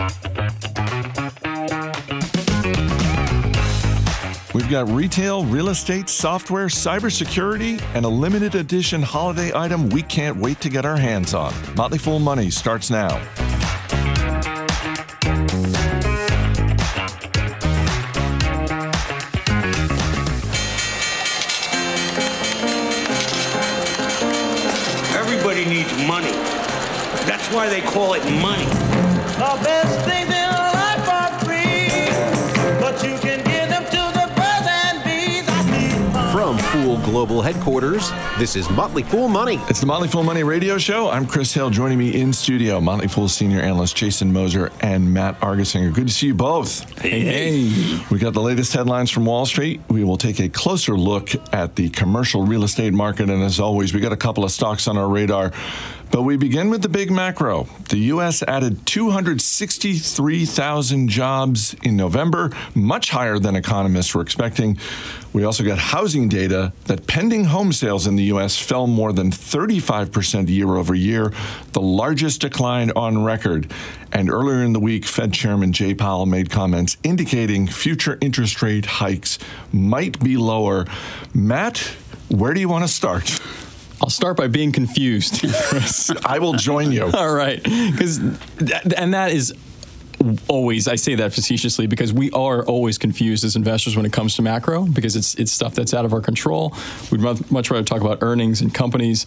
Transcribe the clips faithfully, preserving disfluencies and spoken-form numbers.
We've got retail, real estate, software, cybersecurity, and a limited edition holiday item we can't wait to get our hands on. Motley Fool Money starts now. Everybody needs money. That's why they call it money. The best things in life are free, but you can give them to the birds and bees. I need money. From Fool Global Headquarters, this is Motley Fool Money. It's the Motley Fool Money radio show. I'm Chris Hill. Joining me in studio, Motley Fool senior analyst Jason Moser and Matt Argersinger. Good to see you both. Hey, hey. We got the latest headlines from Wall Street. We will take a closer look at the commercial real estate market. And as always, we got a couple of stocks on our radar. But we begin with the big macro. The U S added two hundred sixty-three thousand jobs in November, much higher than economists were expecting. We also got housing data that pending home sales in the U S fell more than thirty-five percent year over year, the largest decline on record. And earlier in the week, Fed Chairman Jay Powell made comments indicating future interest rate hikes might be lower. Matt, where do you want to start? I'll start by being confused. I will join you. All right. Because, and that is always, I say that facetiously because we are always confused as investors when it comes to macro because it's it's stuff that's out of our control. We'd much rather talk about earnings and companies.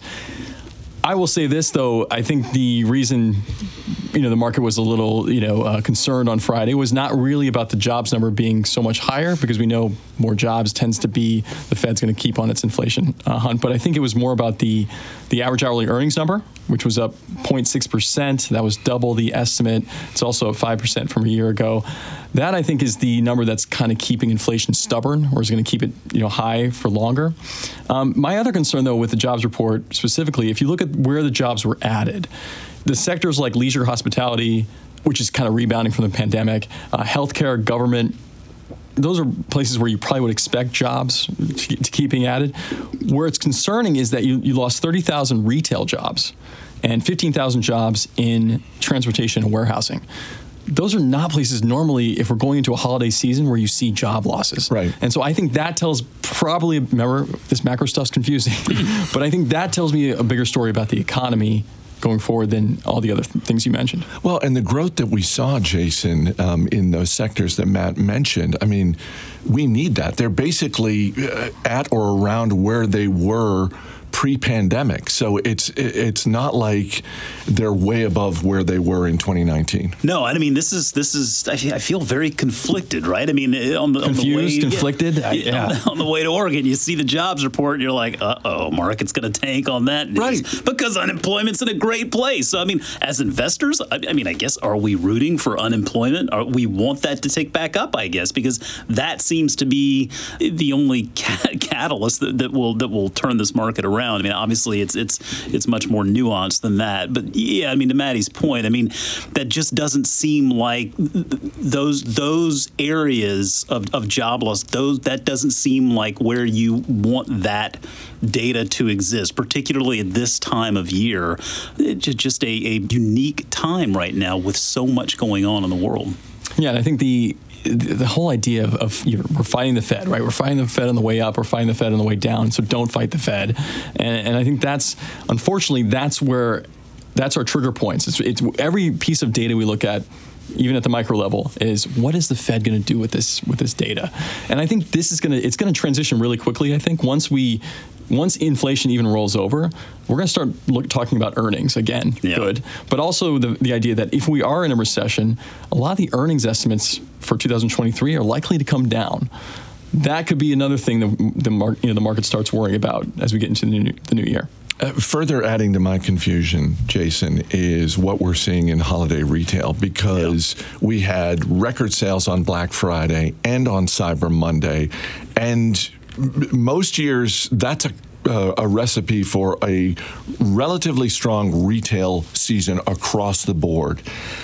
I will say this, though. I think the reason, you know, the market was a little, you know, uh, concerned on Friday was not really about the jobs number being so much higher because we know more jobs tends to be the Fed's going to keep on its inflation uh, hunt. But I think it was more about the the average hourly earnings number, which was up zero point six percent. That was double the estimate. It's also up five percent from a year ago. That, I think, is the number that's kind of keeping inflation stubborn or is going to keep it, you know, high for longer. Um, my other concern, though, with the jobs report specifically, if you look at where the jobs were added, the sectors like leisure, hospitality, which is kind of rebounding from the pandemic, uh, healthcare, government, those are places where you probably would expect jobs to, to keep being added. Where it's concerning is that you, you lost thirty thousand retail jobs and fifteen thousand jobs in transportation and warehousing. Those are not places normally, if we're going into a holiday season, where you see job losses. Right. And so I think that tells probably, remember, this macro stuff's confusing, but I think that tells me a bigger story about the economy going forward than all the other th- things you mentioned. Well, and the growth that we saw, Jason, um, in those sectors that Matt mentioned, I mean, we need that. They're basically uh, at or around where they were pre-pandemic. So it's it's not like they're way above where they were in twenty nineteen. No, I mean, this is, this is. I feel very conflicted, right? I mean, on the, Confused, on the way, conflicted? Yeah, Yeah. On, the, on the way to Oregon, you see the jobs report, and you're like, uh-oh, market's going to tank on that news. Right. Because unemployment's in a great place. So, I mean, as investors, I, I mean, I guess, are we rooting for unemployment? Are, we want that to take back up, I guess, because that seems to be the only ca- catalyst that, that will that will turn this market around. I mean, obviously, it's it's it's much more nuanced than that. But yeah, I mean, to Maddie's point, I mean, that just doesn't seem like those those areas of, of job loss. Those that doesn't seem like where you want that data to exist, particularly at this time of year. It's just a, a unique time right now with so much going on in the world. Yeah, and I think the the whole idea of, of you know, we're fighting the Fed, right? We're fighting the Fed on the way up, we're fighting the Fed on the way down, so don't fight the Fed. And, and I think that's, unfortunately, that's where, that's our trigger points. It's, it's every piece of data we look at, even at the micro level, is what is the Fed going to do with this with this data? And I think this is going to, it's going to transition really quickly, I think. Once we, once inflation even rolls over, we're going to start look, talking about earnings again. Yeah. Good. But also the, the idea that if we are in a recession, a lot of the earnings estimates for two thousand twenty-three are likely to come down. That could be another thing that the, mar- you know, the market starts worrying about as we get into the new, the new year. Uh, further adding to my confusion, Jason, is what we're seeing in holiday retail, because yeah. we had record sales on Black Friday and on Cyber Monday. And m- most years, that's a Uh, a recipe for a relatively strong retail season across the board.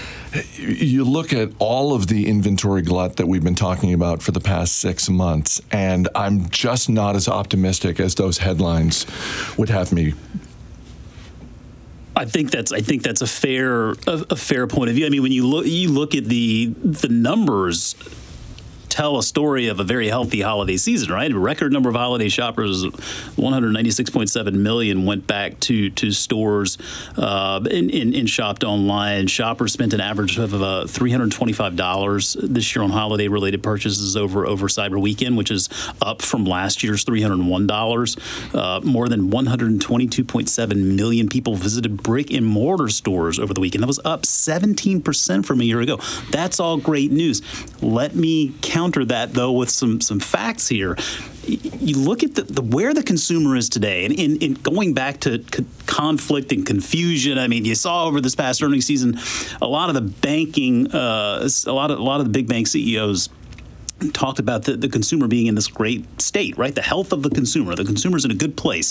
You look at all of the inventory glut that we've been talking about for the past six months, and I'm just not as optimistic as those headlines would have me. I think that's I think that's a fair a, a fair point of view. I mean, when you look you look at the the numbers, tell a story of a very healthy holiday season, right? A record number of holiday shoppers, one hundred ninety-six point seven million, went back to to stores uh, and, and, and shopped online. Shoppers spent an average of uh, three hundred twenty-five dollars this year on holiday-related purchases over over Cyber Weekend, which is up from last year's three hundred one dollars. Uh, more than one hundred twenty-two point seven million people visited brick-and-mortar stores over the weekend. That was up seventeen percent from a year ago. That's all great news. Let me counter that, though, with some some facts here. You look at the, the where the consumer is today, and in, in going back to co- conflict and confusion. I mean, you saw over this past earnings season, a lot of the banking, uh, a lot of a lot of the big bank C E Os talked about the, the consumer being in this great state, right? The health of the consumer. The consumer's in a good place.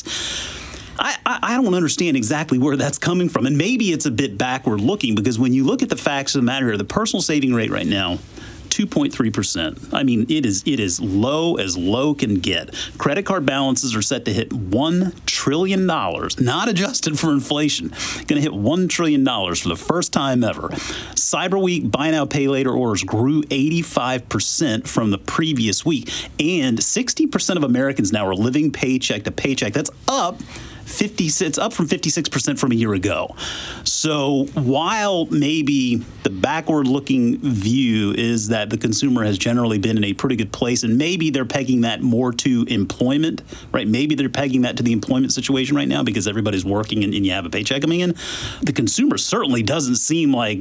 I, I, I don't understand exactly where that's coming from, and maybe it's a bit backward looking, because when you look at the facts of the matter here, the personal saving rate right now, two point three percent. I mean, it is it is low as low can get. Credit card balances are set to hit one trillion dollars, not adjusted for inflation. Going to hit one trillion dollars for the first time ever. Cyber Week buy now, pay later orders grew eighty-five percent from the previous week, and sixty percent of Americans now are living paycheck to paycheck. That's up fifty, it's up from fifty-six percent from a year ago. So while maybe the backward-looking view is that the consumer has generally been in a pretty good place, and maybe they're pegging that more to employment, right? Maybe they're pegging that to the employment situation right now because everybody's working and, and you have a paycheck coming in. The consumer certainly doesn't seem like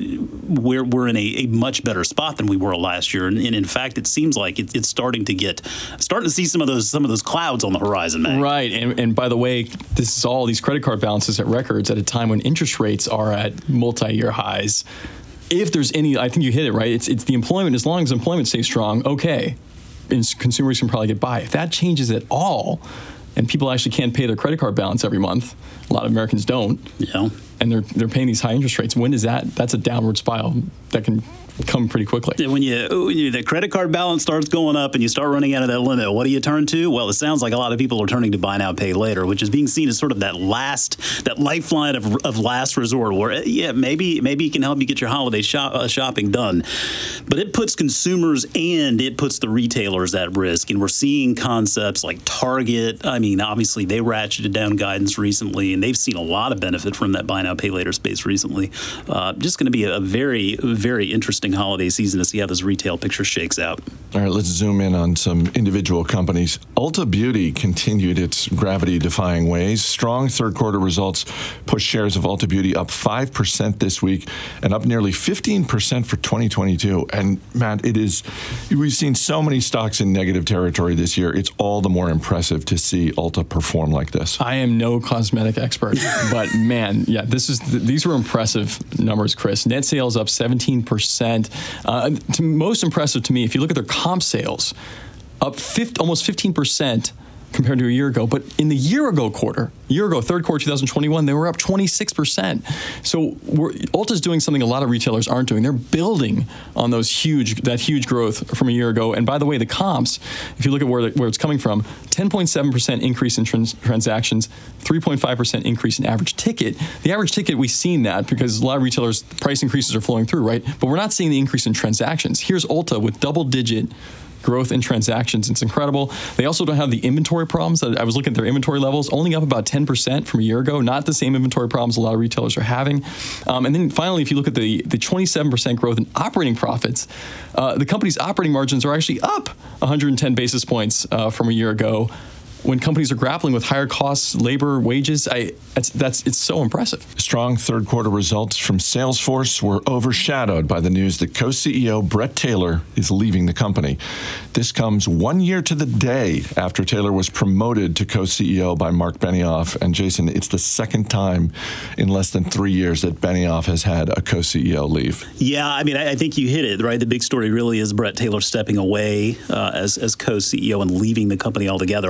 we're we're in a, a much better spot than we were last year, and, and in fact, it seems like it, it's starting to get starting to see some of those some of those clouds on the horizon, Mac. Right, and and by the way, this is all these credit card balances at records at a time when interest rates are at multi-year highs. If there's any, I think you hit it, right? It's it's the employment. As long as employment stays strong, okay, and consumers can probably get by. If that changes at all, and people actually can't pay their credit card balance every month, a lot of Americans don't. Yeah. And they're they're paying these high interest rates. When is that? That's a downward spiral that can come pretty quickly. When you, when you the credit card balance starts going up and you start running out of that limit, what do you turn to? Well, it sounds like a lot of people are turning to buy now, pay later, which is being seen as sort of that last, that lifeline of, of last resort, where yeah, maybe maybe it can help you get your holiday shop, uh, shopping done, but it puts consumers and it puts the retailers at risk. And we're seeing concepts like Target. I mean, obviously they ratcheted down guidance recently, and they've seen a lot of benefit from that buy now, pay later space recently. Uh, just going to be a very, very interesting holiday season to see how this retail picture shakes out. All right, let's zoom in on some individual companies. Ulta Beauty continued its gravity-defying ways. Strong third-quarter results pushed shares of Ulta Beauty up five percent this week and up nearly fifteen percent for twenty twenty-two. And, Matt, it is, we've seen so many stocks in negative territory this year. It's all the more impressive to see Ulta perform like this. I am no cosmetic expert, but, man, yeah, this is these were impressive numbers, Chris. Net sales up seventeen percent. Uh, to, most impressive to me, if you look at their comp sales, up fifty, almost fifteen percent compared to a year ago. But in the year ago quarter, year ago, third quarter twenty twenty-one, they were up twenty-six percent. So we're, Ulta's doing something a lot of retailers aren't doing. They're building on those huge, that huge growth from a year ago. And by the way, the comps, if you look at where, the, where it's coming from, ten point seven percent increase in trans- transactions, three point five percent increase in average ticket. The average ticket, we've seen that because a lot of retailers, price increases are flowing through, right? But we're not seeing the increase in transactions. Here's Ulta with double-digit growth in transactions. It's incredible. They also don't have the inventory problems. I was looking at their inventory levels, only up about ten percent from a year ago. Not the same inventory problems a lot of retailers are having. Um, and then finally, if you look at the, the twenty-seven percent growth in operating profits, uh, the company's operating margins are actually up one hundred ten basis points uh, from a year ago. When companies are grappling with higher costs, labor, wages, I, that's, that's it's so impressive. Strong third quarter results from Salesforce were overshadowed by the news that co-C E O Bret Taylor is leaving the company. This comes one year to the day after Taylor was promoted to co-C E O by Mark Benioff. And Jason, it's the second time in less than three years that Benioff has had a co-C E O leave. Yeah, I mean, I, I think you hit it, right? The big story really is Bret Taylor stepping away uh, as, as co-C E O and leaving the company altogether. I think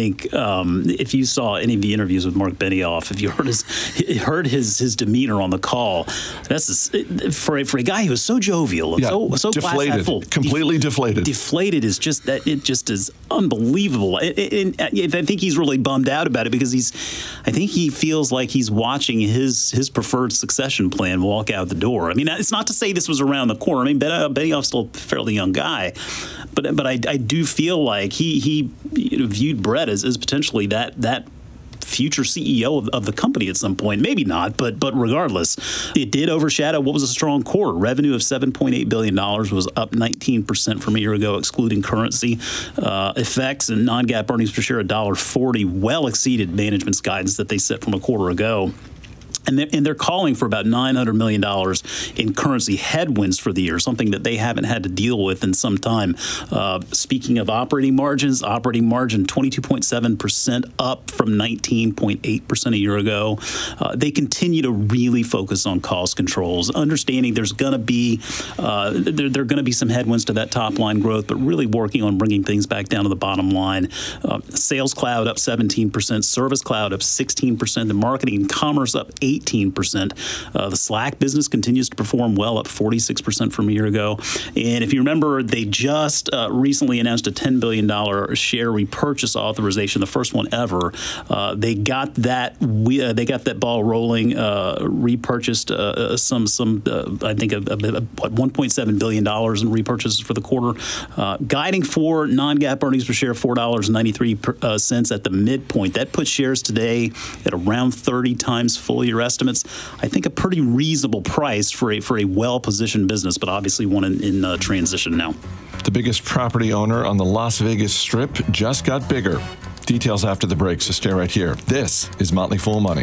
think um, if you saw any of the interviews with Mark Benioff, if you heard his heard his his demeanor on the call, that's just, for a, for a guy who was so jovial and Yeah, so so glass half deflated, full, completely def- deflated. Deflated is just that it just is unbelievable. And, and, and I think he's really bummed out about it because he's, I think he feels like he's watching his his preferred succession plan walk out the door. I mean, it's not to say this was around the corner. I mean, Benioff's still a fairly young guy, but but I, I do feel like he he you know, viewed Brett as, as potentially that that. future C E O of, of the company at some point. Maybe not, but but regardless, it did overshadow what was a strong quarter. Revenue of seven point eight billion dollars was up nineteen percent from a year ago, excluding currency uh, effects, and non-GAAP earnings per share one dollar forty, well exceeded management's guidance that they set from a quarter ago. And they're, and they're calling for about nine hundred million dollars in currency headwinds for the year, something that they haven't had to deal with in some time. Uh, speaking of operating margins, operating margin twenty-two point seven percent, up from nineteen point eight percent a year ago. Uh, they continue to really focus on cost controls, understanding there's going to be uh, there, there are going to be some headwinds to that top line growth, but really working on bringing things back down to the bottom line. Uh, Sales Cloud up seventeen percent, Service Cloud up sixteen percent, the Marketing and Commerce up eighteen percent. Uh, the Slack business continues to perform well, up forty-six percent from a year ago. And if you remember, they just uh, recently announced a ten billion dollars share repurchase authorization, the first one ever. Uh, they got that we, uh, they got that ball rolling, uh, repurchased uh, some some uh, I think a, a, a, what one point seven billion dollars in repurchases for the quarter, uh, guiding for non-GAAP earnings per share four dollars and ninety-three cents at the midpoint. That puts shares today at around thirty times full year estimates. I think a pretty reasonable price for a for a well-positioned business, but obviously one in, in uh, transition now. The biggest property owner on the Las Vegas Strip just got bigger. Details after the break, so stay right here. This is Motley Fool Money.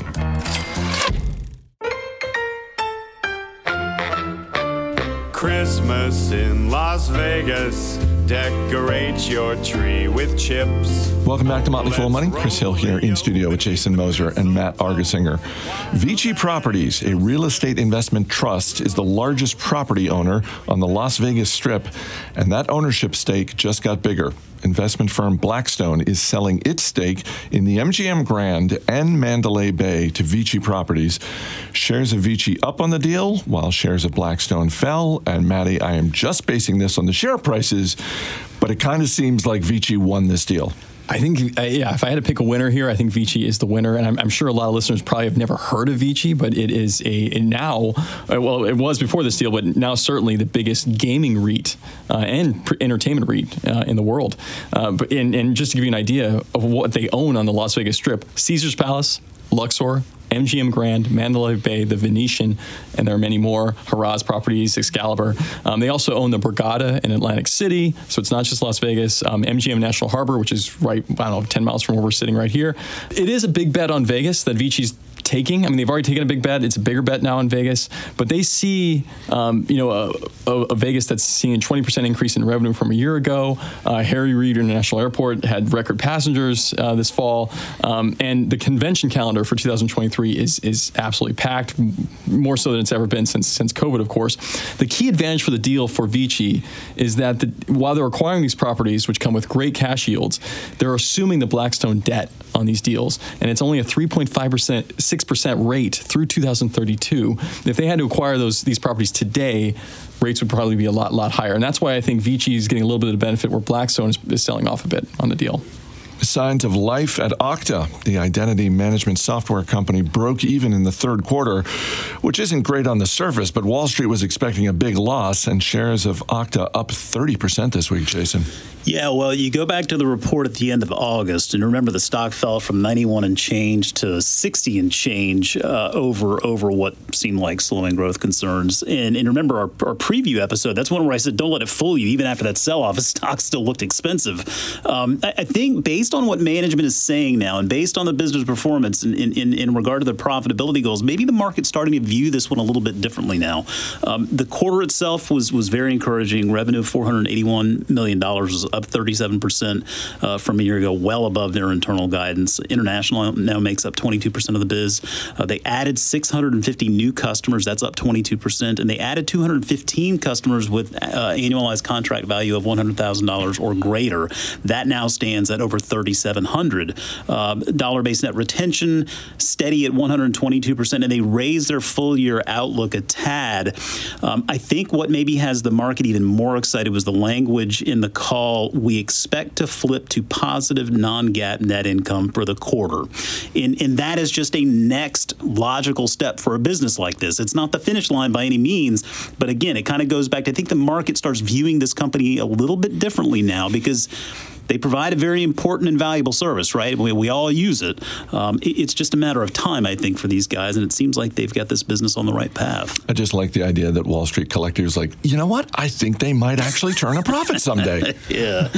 Christmas in Las Vegas. Decorate your tree with chips. Welcome back to Motley Fool Money. Chris Hill here in studio with Jason Moser and Matt Argersinger. Vici Properties, a real estate investment trust, is the largest property owner on the Las Vegas Strip, and that ownership stake just got bigger. Investment firm Blackstone is selling its stake in the M G M Grand and Mandalay Bay to Vici Properties. Shares of Vici up on the deal, while shares of Blackstone fell. And Maddie, I am just basing this on the share prices, but it kind of seems like Vici won this deal. I think, uh, yeah, if I had to pick a winner here, I think Vici is the winner. And I'm, I'm sure a lot of listeners probably have never heard of Vici, but it is a, a now, uh, well, it was before this deal, but now certainly the biggest gaming REIT uh, and pr- entertainment REIT uh, in the world. Uh, but and, and just to give you an idea of what they own on the Las Vegas Strip, Caesars Palace, Luxor, M G M Grand, Mandalay Bay, the Venetian, and there are many more, Harrah's properties, Excalibur. Um, they also own the Borgata in Atlantic City, so it's not just Las Vegas. Um, M G M National Harbor, which is right, I don't know, ten miles from where we're sitting right here. It is a big bet on Vegas that Vici's taking. I mean, they've already taken a big bet. It's a bigger bet now in Vegas, but they see, um, you know, a, a, a Vegas that's seeing a twenty percent increase in revenue from a year ago. Uh, Harry Reid International Airport had record passengers uh, this fall, um, and the convention calendar for two thousand twenty-three is is absolutely packed, more so than it's ever been since since COVID, of course. The key advantage for the deal for Vici is that the, while they're acquiring these properties, which come with great cash yields, they're assuming the Blackstone debt on these deals, and it's only a three point five percent, six percent rate through two thousand thirty-two. If they had to acquire those these properties today, rates would probably be a lot, lot higher. And that's why I think Vici is getting a little bit of benefit where Blackstone is, is selling off a bit on the deal. Signs of life at Okta. The identity management software company broke even in the third quarter, which isn't great on the surface, but Wall Street was expecting a big loss, and shares of Okta up thirty percent this week, Jason. Yeah, well, you go back to the report at the end of August, and remember the stock fell from ninety-one and change to sixty and change uh, over over what seemed like slowing growth concerns. And, and remember our, our preview episode, that's one where I said, don't let it fool you. Even after that sell-off, the stock still looked expensive. Um, I, I think based on what management is saying now and based on the business performance in, in, in regard to the profitability goals, maybe the market's starting to view this one a little bit differently now. Um, the quarter itself was, was very encouraging. Revenue of four hundred eighty-one million dollars was up thirty-seven percent uh, from a year ago, well above their internal guidance. International now makes up twenty-two percent of the biz. Uh, they added six hundred fifty new customers. That's up twenty-two percent. And they added two hundred fifteen customers with uh, annualized contract value of one hundred thousand dollars or greater. That now stands at over thirty-seven hundred. Uh, dollar-based net retention steady at one hundred twenty-two percent, and they raised their full-year outlook a tad. Um, I think what maybe has the market even more excited was the language in the call. We expect to flip to positive non-GAAP net income for the quarter. And, and that is just a next logical step for a business like this. It's not the finish line by any means, but again, it kind of goes back to, I think the market starts viewing this company a little bit differently now because they provide a very important and valuable service, right? We, we all use it. Um, it. It's just a matter of time, I think, for these guys, and it seems like they've got this business on the right path. I just like the idea that Wall Street collectors like, you know what? I think they might actually turn a profit someday. Yeah.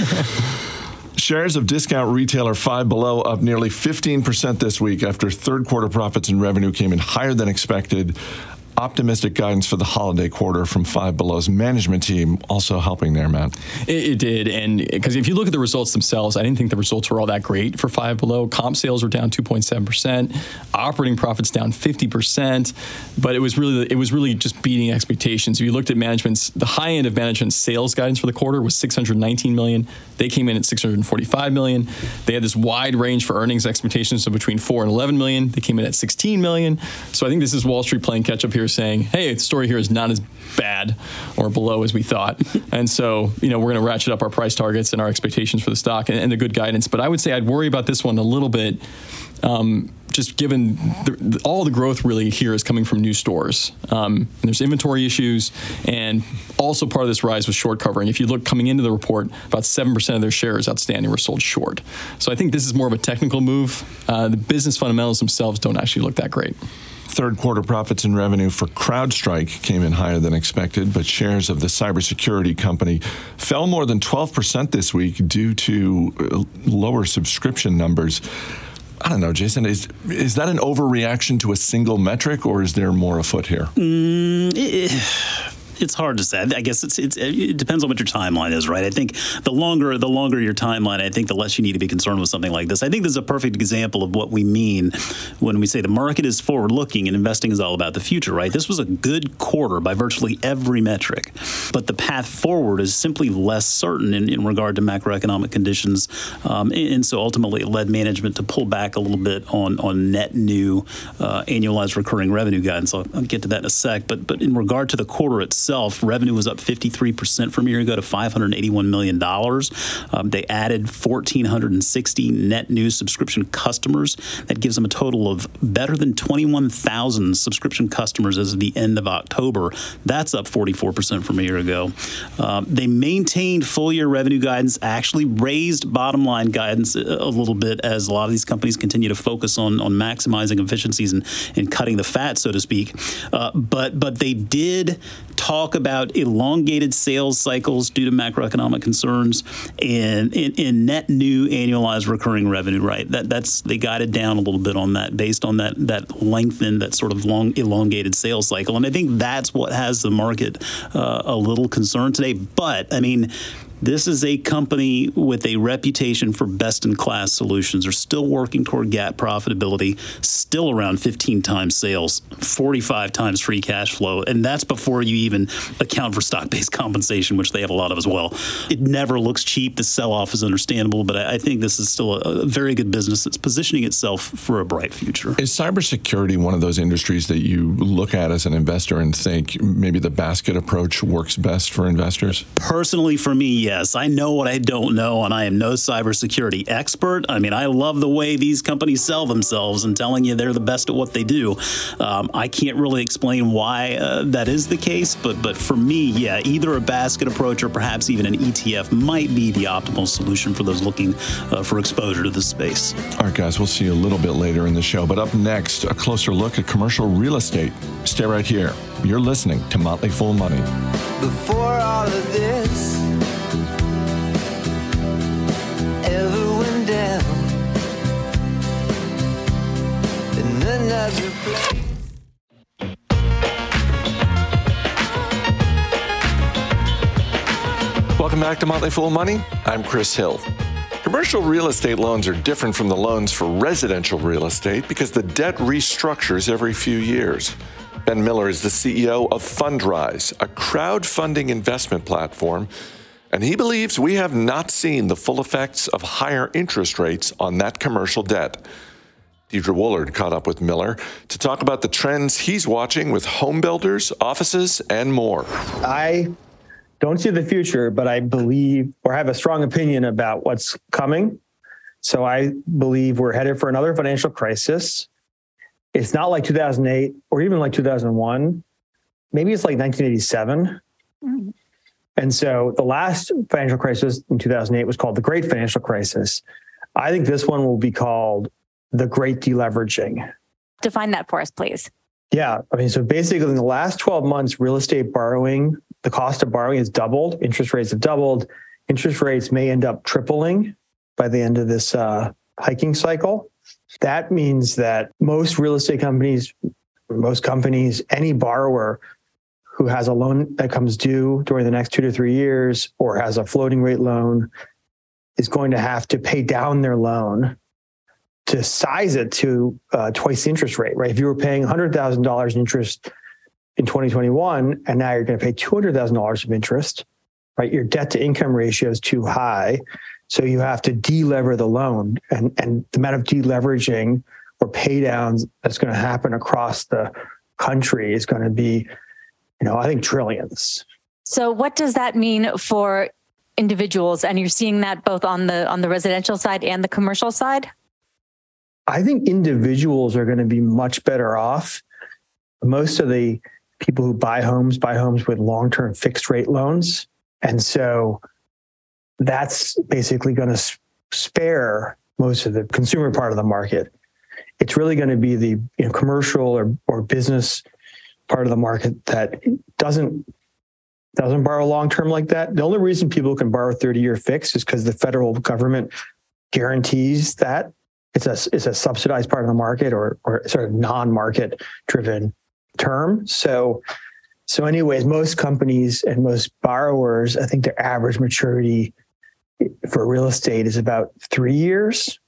Shares of discount retailer Five Below up nearly fifteen percent this week after third quarter profits and revenue came in higher than expected. Optimistic guidance for the holiday quarter from Five Below's management team also helping there, Matt. It, it did, and because if you look at the results themselves, I didn't think the results were all that great for Five Below. Comp sales were down two point seven percent, operating profits down fifty percent, but it was really it was really just beating expectations. If you looked at management's, the high end of management's sales guidance for the quarter was six hundred nineteen million dollars. They came in at six hundred forty-five million dollars. They had this wide range for earnings expectations of between four and eleven million dollars. They came in at sixteen million dollars. So I think this is Wall Street playing catch up here, saying, hey, the story here is not as bad or below as we thought. And so, you know, we're going to ratchet up our price targets and our expectations for the stock and, and the good guidance. But I would say I'd worry about this one a little bit, um, just given the, the, all the growth really here is coming from new stores. Um, and there's inventory issues, and also part of this rise was short covering. If you look coming into the report, about seven percent of their shares outstanding were sold short. So I think this is more of a technical move. Uh, the business fundamentals themselves don't actually look that great. Third quarter profits and revenue for CrowdStrike came in higher than expected, but shares of the cybersecurity company fell more than twelve percent this week due to lower subscription numbers. I don't know, Jason, is is that an overreaction to a single metric, or is there more afoot here? Mm, it, it's hard to say. I guess it's, it's it depends on what your timeline is, right? I think the longer the longer your timeline, I think the less you need to be concerned with something like this. I think this is a perfect example of what we mean when we say the market is forward-looking and investing is all about the future, right? This was a good quarter by virtually every metric, but the path forward is simply less certain in, in regard to macroeconomic conditions, um, and, and so ultimately it led management to pull back a little bit on on net new uh, annualized recurring revenue guidance. I'll, I'll get to that in a sec, but but in regard to the quarter itself, revenue was up fifty-three percent from a year ago to five hundred eighty-one million dollars. Um, they added one thousand four hundred sixty net new subscription customers. That gives them a total of better than twenty-one thousand subscription customers as of the end of October. That's up forty-four percent from a year ago. Um, they maintained full-year revenue guidance, actually raised bottom-line guidance a, a little bit as a lot of these companies continue to focus on, on maximizing efficiencies and, and cutting the fat, so to speak. Uh, but, but they did talk about elongated sales cycles due to macroeconomic concerns and in net new annualized recurring revenue, right? That that's they guided down a little bit on that based on that that lengthened, that sort of long elongated sales cycle. And I think that's what has the market uh, a little concerned today. But I mean, this is a company with a reputation for best-in-class solutions. They're still working toward GAAP profitability, still around fifteen times sales, forty-five times free cash flow, and that's before you even account for stock-based compensation, which they have a lot of as well. It never looks cheap. The sell-off is understandable, but I think this is still a, a very good business that's positioning itself for a bright future. Is cybersecurity one of those industries that you look at as an investor and think maybe the basket approach works best for investors? Personally, for me, yes. I know what I don't know, and I am no cybersecurity expert. I mean, I love the way these companies sell themselves and telling you they're the best at what they do. Um, I can't really explain why uh, that is the case, but but for me, yeah, either a basket approach or perhaps even an E T F might be the optimal solution for those looking uh, for exposure to this space. All right, guys, we'll see you a little bit later in the show, but up next, a closer look at commercial real estate. Stay right here. You're listening to Motley Fool Money. Before all of this ever went down in another place. Welcome back to Motley Fool Money. I'm Chris Hill. Commercial real estate loans are different from the loans for residential real estate because the debt restructures every few years. Ben Miller is the C E O of Fundrise, a crowdfunding investment platform. And he believes we have not seen the full effects of higher interest rates on that commercial debt. Deidre Woolard caught up with Miller to talk about the trends he's watching with home builders, offices, and more. I don't see the future, but I believe or have a strong opinion about what's coming. So I believe we're headed for another financial crisis. It's not like two thousand eight or even like two thousand one. Maybe it's like nineteen eighty-seven. Mm-hmm. And so the last financial crisis in two thousand eight was called the Great Financial Crisis. I think this one will be called the Great Deleveraging. Define that for us, please. Yeah. I mean, so basically in the last twelve months, real estate borrowing, the cost of borrowing has doubled. Interest rates have doubled. Interest rates may end up tripling by the end of this uh, hiking cycle. That means that most real estate companies, most companies, any borrower who has a loan that comes due during the next two to three years or has a floating rate loan is going to have to pay down their loan to size it to uh, twice the interest rate, right? If you were paying one hundred thousand dollars in interest in twenty twenty-one, and now you're going to pay two hundred thousand dollars of interest, right? Your debt to income ratio is too high. So you have to delever the loan, and, and the amount of deleveraging or pay downs that's going to happen across the country is going to be, you know, I think trillions. So what does that mean for individuals? And you're seeing that both on the on the residential side and the commercial side? I think individuals are going to be much better off. Most of the people who buy homes buy homes with long-term fixed rate loans. And so that's basically going to spare most of the consumer part of the market. It's really going to be the you know, commercial or, or business part of the market that doesn't doesn't borrow long-term like that. The only reason people can borrow thirty-year fixed is because the federal government guarantees that. It's a, it's a subsidized part of the market or, or sort of non-market driven term. So, so anyways, most companies and most borrowers, I think their average maturity for real estate is about three years.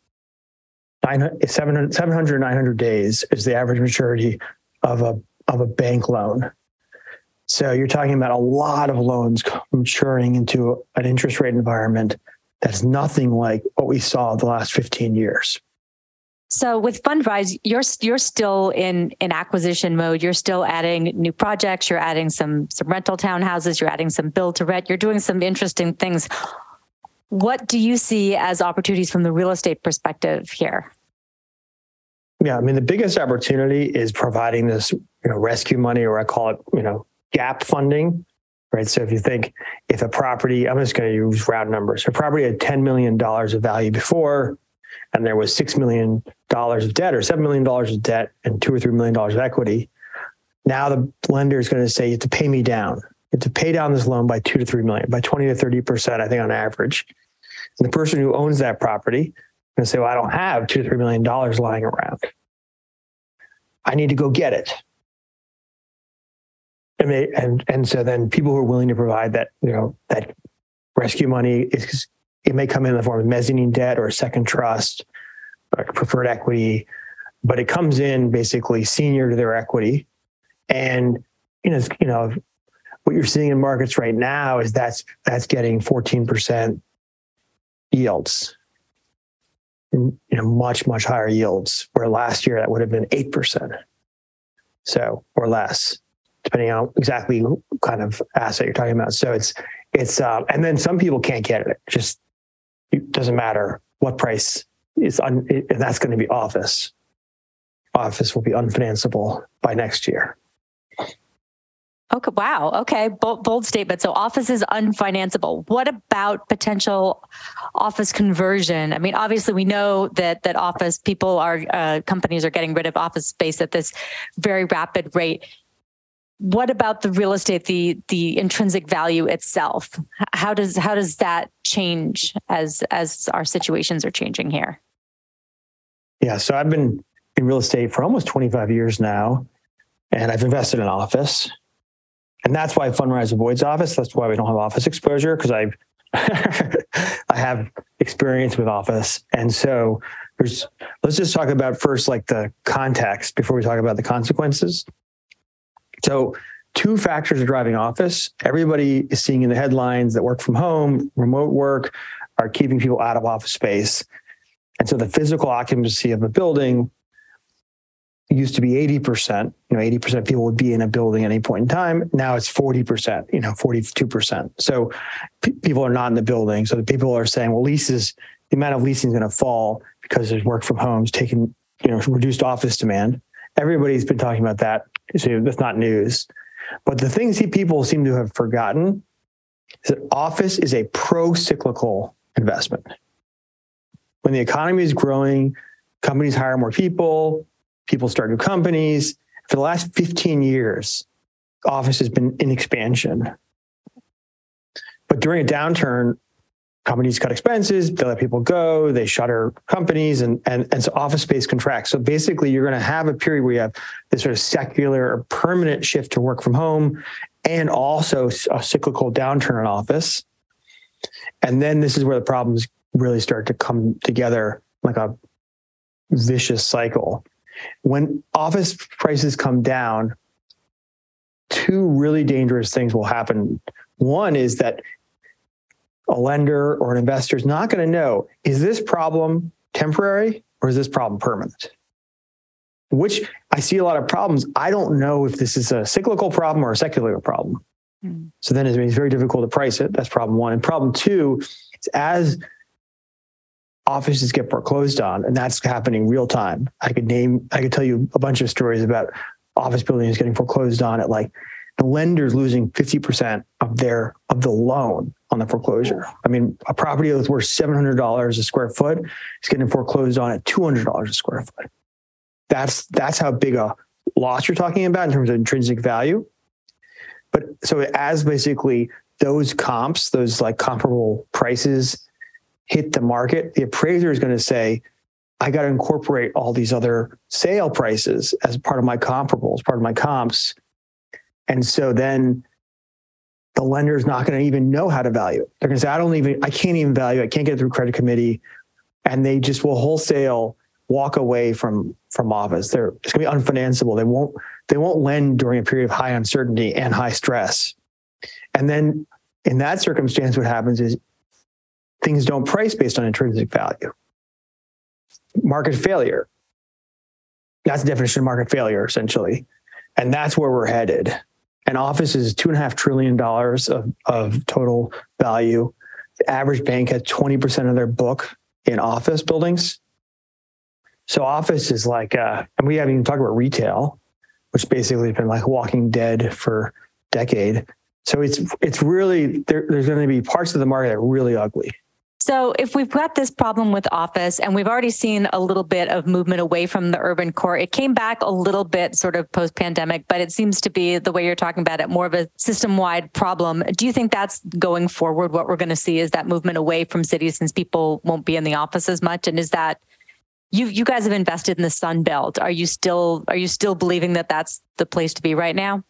seven hundred, nine hundred days is the average maturity of a, of a bank loan. So you're talking about a lot of loans maturing into an interest rate environment that's nothing like what we saw the last fifteen years. So with Fundrise, you're you're still in, in acquisition mode. You're still adding new projects. You're adding some some rental townhouses. You're adding some build to rent. You're doing some interesting things. What do you see as opportunities from the real estate perspective here? Yeah, I mean, the biggest opportunity is providing this, you know, rescue money, or I call it, you know, gap funding, right? So if you think if a property, I'm just going to use round numbers. If a property had ten million dollars of value before, and there was six million dollars of debt or seven million dollars of debt and two or three million dollars of equity, now the lender is going to say, you have to pay me down. You have to pay down this loan by two to three million, by twenty to thirty percent, I think on average. And the person who owns that property is going to say, well, I don't have two to three million dollars lying around. I need to go get it. And, they, and and so then people who are willing to provide that, you know, that rescue money, is it may come in the form of mezzanine debt or a second trust or preferred equity, but it comes in basically senior to their equity. And you know, you know, what you're seeing in markets right now is that's that's getting fourteen percent yields. You know, much, much higher yields, where last year that would have been eight percent. So, or less, depending on exactly what kind of asset you're talking about. So it's, it's, uh, and then some people can't get it. It just, it doesn't matter what price is, un, it, and that's going to be office. Office will be unfinanceable by next year. Okay. Wow. Okay. Bold, bold statement. So office is unfinanceable. What about potential office conversion? I mean, obviously we know that, that office people are, uh, companies are getting rid of office space at this very rapid rate. What about the real estate, the, the intrinsic value itself? How does, how does that change as, as our situations are changing here? Yeah. So I've been in real estate for almost twenty-five years now, and I've invested in office. And that's why Fundrise avoids office. That's why we don't have office exposure, because I I have experience with office. And so there's, let's just talk about first, like the context before we talk about the consequences. So two factors are driving office. Everybody is seeing in the headlines that work from home, remote work are keeping people out of office space. And so the physical occupancy of a building used to be eighty percent. You know, eighty percent of people would be in a building at any point in time. Now it's forty percent, you know, forty-two percent. So p- people are not in the building. So the people are saying, well, leases, the amount of leasing is going to fall because there's work from homes taking, you know, reduced office demand. Everybody's been talking about that. So that's not news. But the things that people seem to have forgotten is that office is a pro-cyclical investment. When the economy is growing, companies hire more people, people start new companies. For the last fifteen years, office has been in expansion. But during a downturn, companies cut expenses, they let people go, they shutter companies, and, and, and so office space contracts. So basically, you're going to have a period where you have this sort of secular or permanent shift to work from home and also a cyclical downturn in office. And then this is where the problems really start to come together like a vicious cycle. When office prices come down, two really dangerous things will happen. One is that a lender or an investor is not going to know, is this problem temporary or is this problem permanent? Which I see a lot of problems. I don't know if this is a cyclical problem or a secular problem. Mm. So then it's very difficult to price it. That's problem one. And problem two is as offices get foreclosed on, and that's happening real time. I could name, I could tell you a bunch of stories about office buildings getting foreclosed on at like the lenders losing fifty percent of their, of the loan on the foreclosure. I mean, a property that's worth seven hundred dollars a square foot is getting foreclosed on at two hundred dollars a square foot. That's, that's how big a loss you're talking about in terms of intrinsic value. But so as basically those comps, those like comparable prices hit the market, the appraiser is going to say, I got to incorporate all these other sale prices as part of my comparables, part of my comps. And so then the lender is not going to even know how to value it. They're going to say, I don't even, I can't even value it. I can't get it through credit committee. And they just will wholesale walk away from, from office. They're, it's going to be unfinanceable. They won't, they won't lend during a period of high uncertainty and high stress. And then in that circumstance, what happens is things don't price based on intrinsic value. Market failure. That's the definition of market failure, essentially. And that's where we're headed. And office is two and a half trillion dollars of, of total value. The average bank has twenty percent of their book in office buildings. So office is like, uh, and we haven't even talked about retail, which basically has been like Walking Dead for a decade. So it's it's really, there, there's going to be parts of the market that are really ugly. So if we've got this problem with office, and we've already seen a little bit of movement away from the urban core, it came back a little bit sort of post-pandemic, but it seems to be, the way you're talking about it, more of a system-wide problem. Do you think that's going forward? What we're going to see is that movement away from cities since people won't be in the office as much? And is that, you you guys have invested in the Sun Belt. Are you still, are you still believing that that's the place to be right now?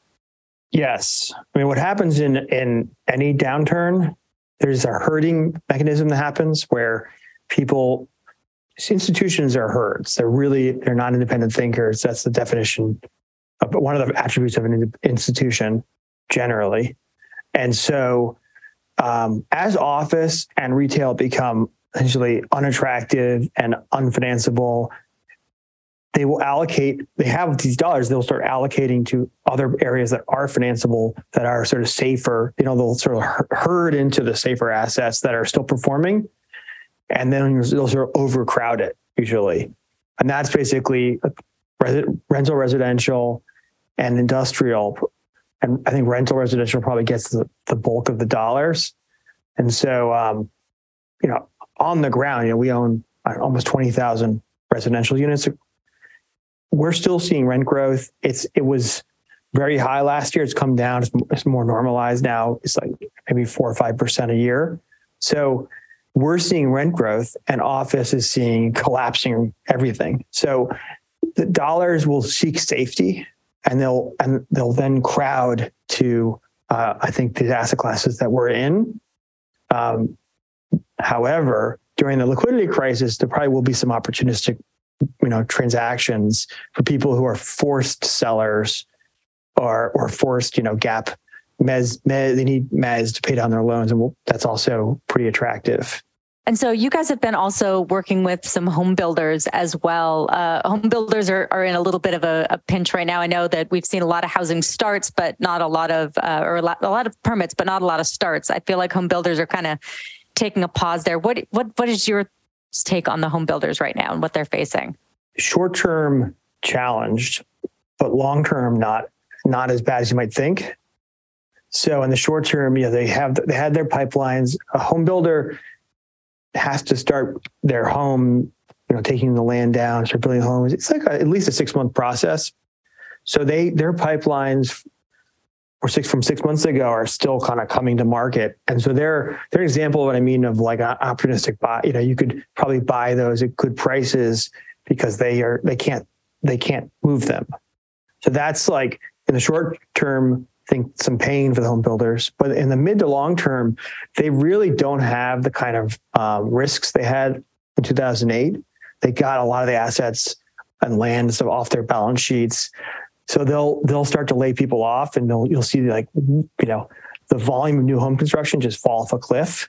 Yes. I mean, what happens in, in any downturn, there's a herding mechanism that happens where people, institutions are herds. They're really, they're not independent thinkers. That's the definition of one of the attributes of an institution generally. And so um, as office and retail become essentially unattractive and unfinanceable, they will allocate, they have these dollars, they'll start allocating to other areas that are financeable, that are sort of safer. You know, they'll sort of herd into the safer assets that are still performing. And then they'll sort of overcrowd it usually. And that's basically res- rental residential and industrial. And I think rental residential probably gets the, the bulk of the dollars. And so, um, you know, on the ground, you know, we own almost twenty thousand residential units. We're still seeing rent growth. It's it was very high last year. It's come down. It's, it's more normalized now. It's like maybe four or five percent a year. So we're seeing rent growth, and office is seeing collapsing everything. So the dollars will seek safety, and they'll and they'll then crowd to uh, I think the asset classes that we're in. Um, however, during the liquidity crisis, there probably will be some opportunistic, you know, transactions for people who are forced sellers or or forced, you know, gap mez, mez they need mez to pay down their loans, and we'll, that's also pretty attractive. And so you guys have been also working with some home builders as well. Uh, home builders are, are in a little bit of a, a pinch right now. I know that we've seen a lot of housing starts, but not a lot of, uh, or a lot, a lot of permits, but not a lot of starts. I feel like home builders are kind of taking a pause there. What what what is your take on the home builders right now and what they're facing? Short term challenged, but long term not not as bad as you might think. So in the short term, yeah, they have they had their pipelines. A home builder has to start their home, you know, taking the land down, start building homes. It's like a, at least a six month process. So they their pipelines or six from six months ago are still kind of coming to market. And so they're they're an example of what I mean of like an opportunistic buy. You know, you could probably buy those at good prices because they are they can't they can't move them. So that's like in the short term, I think some pain for the home builders, but in the mid to long term, they really don't have the kind of um, risks they had in two thousand eight. They got a lot of the assets and land so off their balance sheets. So they'll they'll start to lay people off, and they'll you'll see like you know the volume of new home construction just fall off a cliff,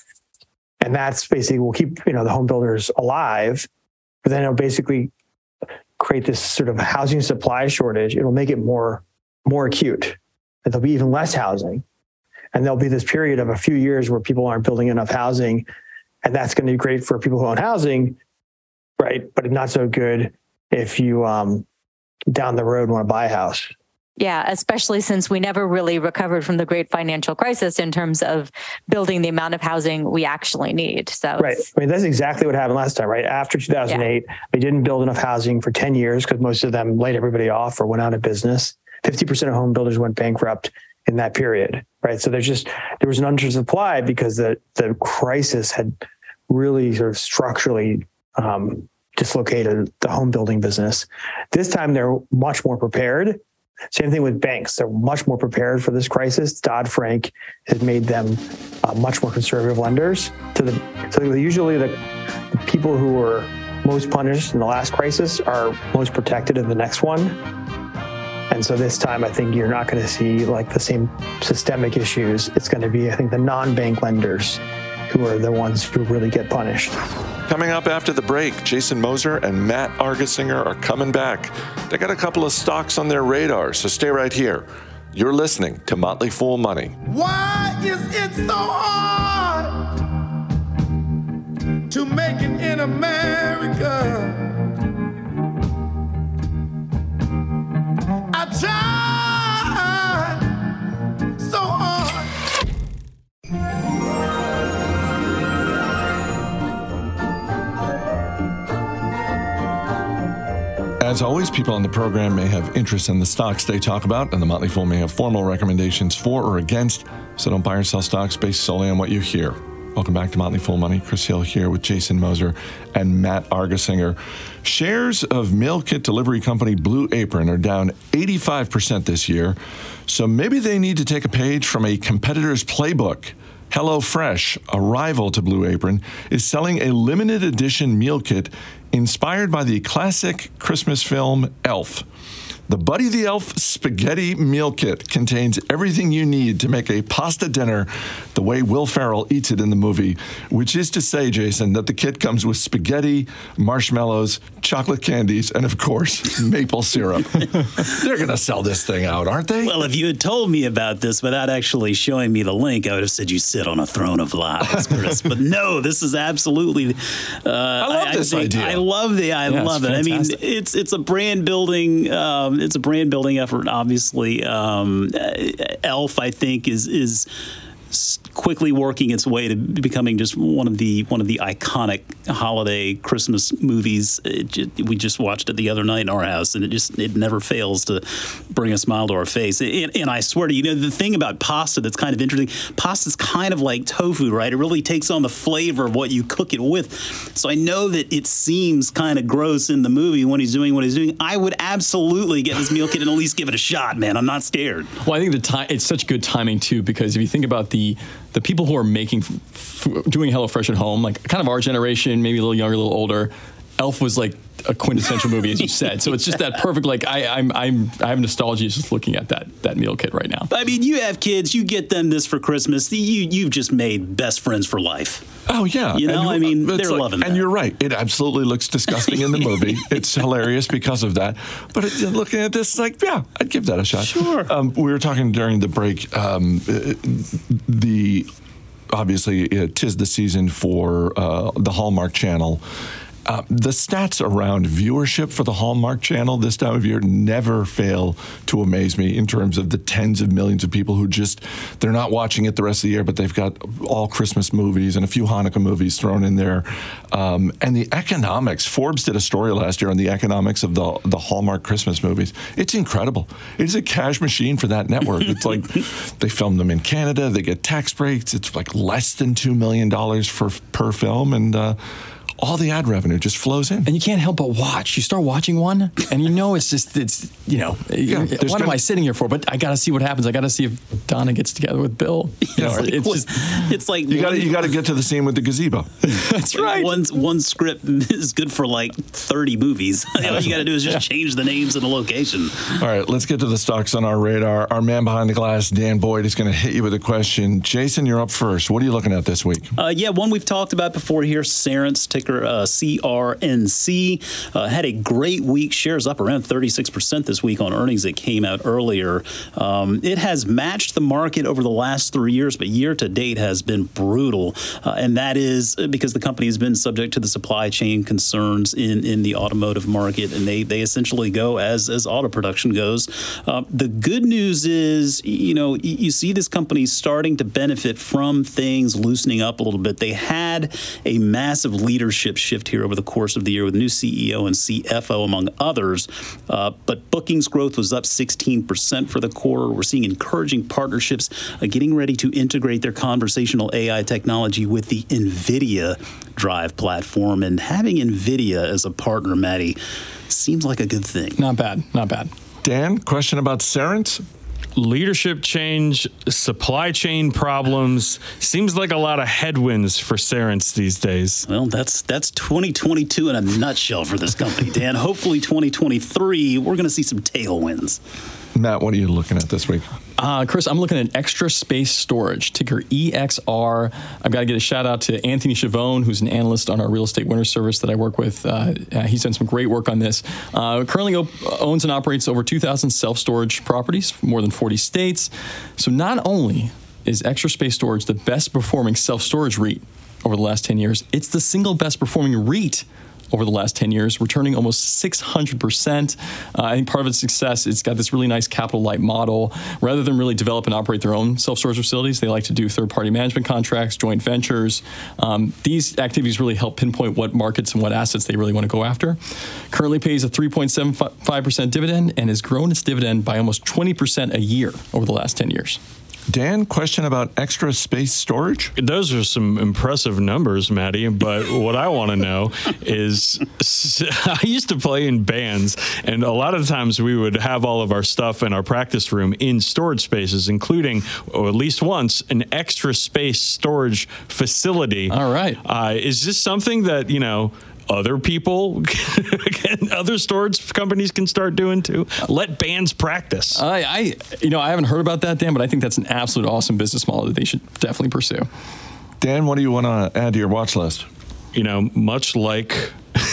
and that's basically will keep you know the home builders alive, but then it'll basically create this sort of housing supply shortage. It'll make it more more acute, and there'll be even less housing, and there'll be this period of a few years where people aren't building enough housing, and that's going to be great for people who own housing, right? But not so good if you um, down the road want to buy a house. Yeah, especially since we never really recovered from the great financial crisis in terms of building the amount of housing we actually need. So right. I mean, that's exactly what happened last time, right? After two thousand eight, yeah. They didn't build enough housing for ten years because most of them laid everybody off or went out of business. fifty percent of home builders went bankrupt in that period, right? So there's just, there was an undersupply because the, the crisis had really sort of structurally um, dislocated the home building business. This time they're much more prepared. Same thing with banks. They're much more prepared for this crisis. Dodd-Frank has made them uh, much more conservative lenders. To the, so usually the, the people who were most punished in the last crisis are most protected in the next one. And so this time, I think you're not going to see like the same systemic issues. It's going to be, I think, the non-bank lenders who are the ones who really get punished. Coming up after the break, Jason Moser and Matt Argersinger are coming back. They got a couple of stocks on their radar, so stay right here. You're listening to Motley Fool Money. Why is it so hard to make it in America? I tried so hard. As always, people on the program may have interest in the stocks they talk about, and the Motley Fool may have formal recommendations for or against, so don't buy or sell stocks based solely on what you hear. Welcome back to Motley Fool Money. Chris Hill here with Jason Moser and Matt Argersinger. Shares of meal kit delivery company Blue Apron are down eighty-five percent this year, so maybe they need to take a page from a competitor's playbook. HelloFresh, a rival to Blue Apron, is selling a limited edition meal kit inspired by the classic Christmas film Elf. The Buddy the Elf Spaghetti Meal Kit contains everything you need to make a pasta dinner the way Will Ferrell eats it in the movie, which is to say, Jason, that the kit comes with spaghetti, marshmallows, chocolate candies, and of course, maple syrup. They're going to sell this thing out, aren't they? Well, if you had told me about this without actually showing me the link, I would have said you sit on a throne of lies, Chris. But no, this is absolutely. Uh, I love I, this I idea. I love the. I Yeah, love it. it's I mean, fantastic. it's it's a brand building. Um, it's a brand building effort. Obviously, um, Elf, I think, is is. quickly working its way to becoming just one of the one of the iconic holiday Christmas movies. It just, we just watched it the other night in our house, and it just it never fails to bring a smile to our face. And, and I swear to you, you know, the thing about pasta that's kind of interesting, pasta's kind of like tofu, right? It really takes on the flavor of what you cook it with. So I know that it seems kind of gross in the movie when he's doing what he's doing. I would absolutely get this meal kit and at least give it a shot, man. I'm not scared. Well, I think the time it's such good timing too, because if you think about the the people who are making f- doing HelloFresh at home, like kind of our generation, maybe a little younger, a little older, Elf was like a quintessential movie, as you said. So it's just that perfect. Like I, I'm, I'm, I have nostalgia just looking at that that meal kit right now. I mean, you have kids, you get them this for Christmas. You you've just made best friends for life. Oh yeah, You know, And I mean, it's they're like- loving that. And you're right; it absolutely looks disgusting in the movie. It's hilarious because of that. But it, looking at this, like, yeah, I'd give that a shot. Sure. Um, we were talking during the break. Um, uh, the obviously, it is the season for uh, the Hallmark Channel. Uh, the stats around viewership for the Hallmark Channel this time of year never fail to amaze me in terms of the tens of millions of people who just, they're not watching it the rest of the year, but they've got all Christmas movies and a few Hanukkah movies thrown in there. Um, and the economics, Forbes did a story last year on the economics of the, the Hallmark Christmas movies. It's incredible. It's a cash machine for that network. It's like they film them in Canada, they get tax breaks. It's like less than two million dollars for per film. And, uh, all the ad revenue just flows in. And you can't help but watch. You start watching one, and you know it's just, it's, you know, Yeah, what there's am gonna- I sitting here for? But I got to see what happens. I got to see if Donna gets together with Bill. You know, It's like, it's what- just, it's like You got to one- you got to get to the scene with the gazebo. that's right. One one script is good for like thirty movies. All you got to do is just change the names and the location. All right, let's get to the stocks on our radar. Our man behind the glass, Dan Boyd, is going to hit you with a question. Jason, you're up first. What are you looking at this week? Uh, yeah, one we've talked about before here, Cerence, ticker uh, C R N C, uh, had a great week. Shares up around thirty-six percent this week on earnings that came out earlier. Um, it has matched the market over the last three years, but year to date has been brutal. Uh, and that is because the company has been subject to the supply chain concerns in, in the automotive market, and they, they essentially go as, as auto production goes. Uh, the good news is, you know, you, you see this company starting to benefit from things loosening up a little bit. They had a massive leadership shift here over the course of the year with a new C E O and C F O, among others. Uh, but bookings growth was up sixteen percent for the quarter. We're seeing encouraging partnerships, uh, getting ready to integrate their conversational A I technology with the NVIDIA Drive platform. And having NVIDIA as a partner, Maddie, seems like a good thing. Not bad. Not bad. Dan, question about Cerence? Leadership change, supply chain problems. Seems like a lot of headwinds for Cerence these days. Well, that's that's twenty twenty-two in a nutshell for this company, Dan. Hopefully twenty twenty-three, we're going to see some tailwinds. Matt, what are you looking at this week? Uh, Chris, I'm looking at Extra Space Storage, ticker E X R. I've got to get a shout out to Anthony Chavone, who's an analyst on our Real Estate Winter Service that I work with. Uh, uh, he's done some great work on this. Uh, currently op- owns and operates over two thousand self-storage properties, more than forty states. So not only is Extra Space Storage the best performing self-storage REIT over the last ten years, it's the single best performing REIT over the last ten years, returning almost six hundred percent. Uh, I think part of its success, it's got this really nice capital light model. Rather than really develop and operate their own self-storage facilities, they like to do third-party management contracts, joint ventures. Um, these activities really help pinpoint what markets and what assets they really want to go after. Currently pays a three point seven five percent dividend and has grown its dividend by almost twenty percent a year over the last ten years. Dan, question about Extra Space Storage? Those are some impressive numbers, Maddie, but what I want to know is I used to play in bands, and a lot of times we would have all of our stuff in our practice room in storage spaces, including, or at least once, an extra space storage facility. All right. Uh, is this something that, you know, other people, other storage companies can start doing too? Let bands practice. I, I, you know, I haven't heard about that, Dan, but I think that's an absolute awesome business model that they should definitely pursue. Dan, what do you want to add to your watch list? You know, much like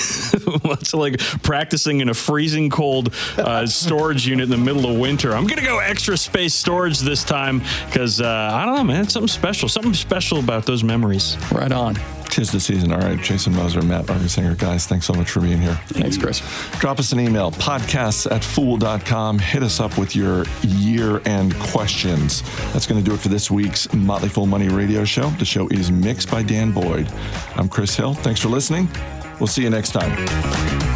much like practicing in a freezing cold uh, storage unit in the middle of winter, I'm going to go Extra Space Storage this time because, uh, I don't know, man, it's something special. Something special about those memories. Right on. Tis the season. All right, Jason Moser, Matt Argersinger, guys, thanks so much for being here. Thanks, Chris. Drop us an email, podcasts at fool dot com. Hit us up with your year-end questions. That's going to do it for this week's Motley Fool Money radio show. The show is mixed by Dan Boyd. I'm Chris Hill. Thanks for listening. We'll see you next time.